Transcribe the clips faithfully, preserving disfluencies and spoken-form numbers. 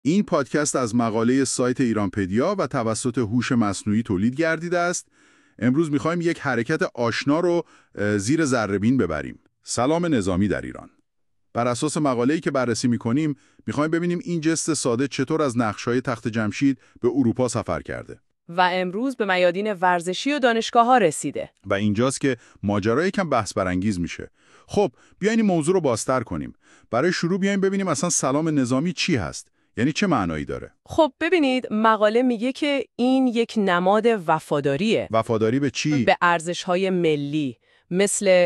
این پادکست از مقاله سایت ایرانپدیا و توسط هوش مصنوعی تولید گردیده است. امروز می‌خوایم یک حرکت آشنا رو زیر ذره‌بین ببریم. سلام نظامی در ایران. بر اساس مقاله‌ای که بررسی می‌کنیم، می‌خوایم ببینیم این جست ساده چطور از نقش‌های تخت جمشید به اروپا سفر کرده. و امروز به میادین ورزشی و دانشگاه‌ها رسیده. و اینجاست که ماجرا یکم بحث برانگیز میشه. خب، بیاین این موضوع رو بازتر کنیم. برای شروع بیاین ببینیم اصلا سلام نظامی چی هست؟ یعنی چه معنایی داره؟ خب ببینید، مقاله میگه که این یک نماد وفاداریه. وفاداری به چی؟ به ارزش‌های ملی، مثل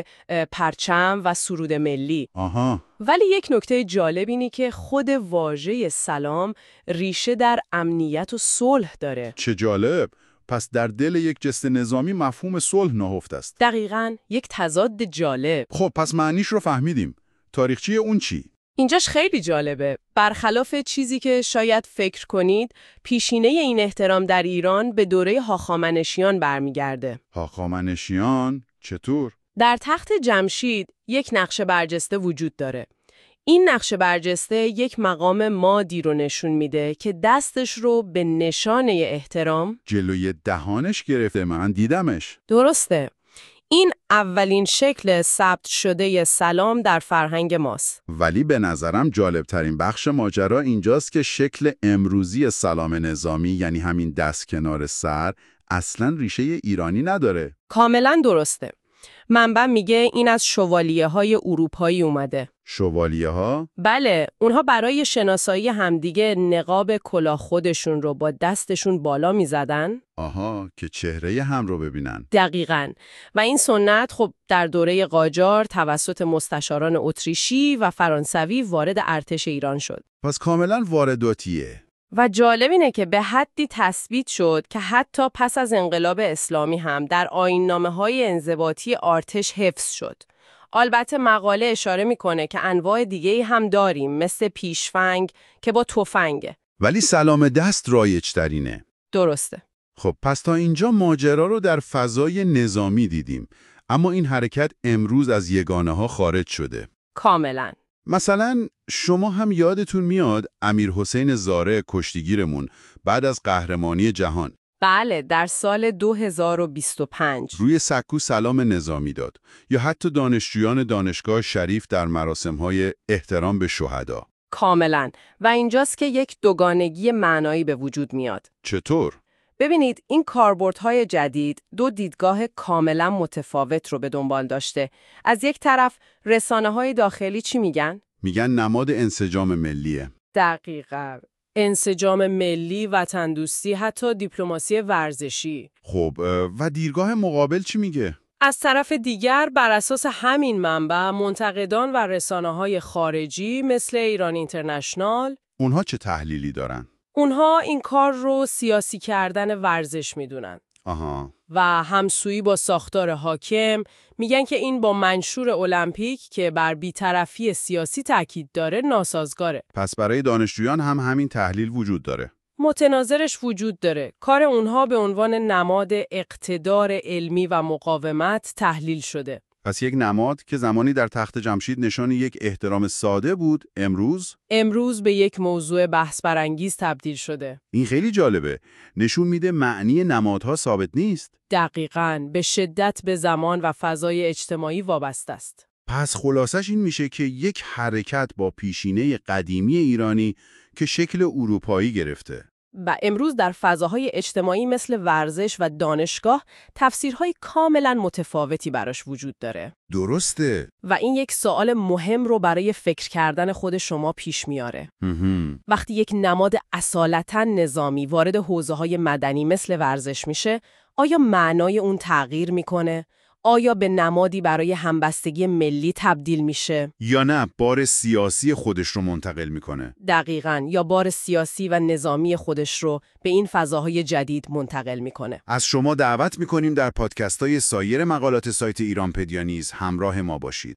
پرچم و سرود ملی. آها. ولی یک نکته جالب اینه که خود واژه سلام ریشه در امنیت و صلح داره. چه جالب! پس در دل یک جست نظامی مفهوم صلح نهفته است. دقیقاً، یک تضاد جالب. خب پس معنیش رو فهمیدیم. تاریخچه اون چی؟ اینجاش خیلی جالبه. برخلاف چیزی که شاید فکر کنید، پیشینه این احترام در ایران به دوره هخامنشیان برمیگرده. هخامنشیان؟ چطور؟ در تخت جمشید یک نقشه برجسته وجود داره. این نقشه برجسته یک مقام مادی رو نشون میده که دستش رو به نشانه احترام جلوی دهانش گرفته. من دیدمش. درسته. این اولین شکل ثبت شده سلام در فرهنگ ماست. ولی به نظرم جالبترین بخش ماجرا اینجاست که شکل امروزی سلام نظامی، یعنی همین دست کنار سر، اصلاً ریشه ایرانی نداره. کاملاً درسته. منبع میگه این از شوالیه های اروپایی اومده. شوالیه ها؟ بله، اونها برای شناسایی همدیگه نقاب کلاه خودشون رو با دستشون بالا میزدن. آها، که چهره هم رو ببینن. دقیقاً. و این سنت خب در دوره قاجار توسط مستشاران اتریشی و فرانسوی وارد ارتش ایران شد. پس کاملاً وارداتیه. و جالب اینه که به حدی تثبیت شد که حتی پس از انقلاب اسلامی هم در آیین‌نامه‌های انضباطی ارتش حفظ شد. البته مقاله اشاره میکنه که انواع دیگه‌ای هم داریم، مثل پیشفنگ که با تفنگه. ولی سلام دست رایج ترینه. درسته. خب پس تا اینجا ماجرا رو در فضای نظامی دیدیم، اما این حرکت امروز از یگانه‌ها خارج شده. کاملاً. مثلا شما هم یادتون میاد امیر حسین زاره کشتیگیرمون بعد از قهرمانی جهان، بله، در سال دو هزار و بیست و پنج روی سکو سلام نظامی داد، یا حتی دانشجویان دانشگاه شریف در مراسم‌های احترام به شهدا. کاملاً. و اینجاست که یک دوگانگی معنایی به وجود میاد. چطور؟ ببینید، این کاربردهای جدید دو دیدگاه کاملا متفاوت رو به دنبال داشته. از یک طرف رسانه‌های داخلی چی میگن؟ میگن نماد انسجام ملیه. دقیقاً. انسجام ملی، وطن دوستی، حتی دیپلماسی ورزشی. خب و دیدگاه مقابل چی میگه؟ از طرف دیگر بر اساس همین منبع منتقدان و رسانه‌های خارجی مثل ایران اینترنشنال، اونها چه تحلیلی دارن؟ اونها این کار رو سیاسی کردن ورزش میدونن. آها. و همسویی با ساختار حاکم، میگن که این با منشور المپیک که بر بی‌طرفی سیاسی تاکید داره ناسازگاره. پس برای دانشجویان هم همین تحلیل وجود داره. متناظرش وجود داره. کار اونها به عنوان نماد اقتدار علمی و مقاومت تحلیل شده. پس یک نماد که زمانی در تخت جمشید نشان یک احترام ساده بود، امروز امروز به یک موضوع بحث برانگیز تبدیل شده. این خیلی جالبه. نشون میده معنی نمادها ثابت نیست. دقیقاً، به شدت به زمان و فضای اجتماعی وابسته است. پس خلاصش این میشه که یک حرکت با پیشینه قدیمی ایرانی که شکل اروپایی گرفته. و امروز در فضاهای اجتماعی مثل ورزش و دانشگاه تفسیرهای کاملا متفاوتی براش وجود داره. درسته. و این یک سوال مهم رو برای فکر کردن خود شما پیش میاره. وقتی یک نماد اصالتاً نظامی وارد حوزه‌های مدنی مثل ورزش میشه، آیا معنای اون تغییر میکنه؟ آیا به نمادی برای همبستگی ملی تبدیل میشه؟ یا نه بار سیاسی خودش رو منتقل میکنه؟ دقیقاً، یا بار سیاسی و نظامی خودش رو به این فضاهای جدید منتقل میکنه. از شما دعوت میکنیم در پادکست‌های سایر مقالات سایت ایرانپدیا نیز همراه ما باشید.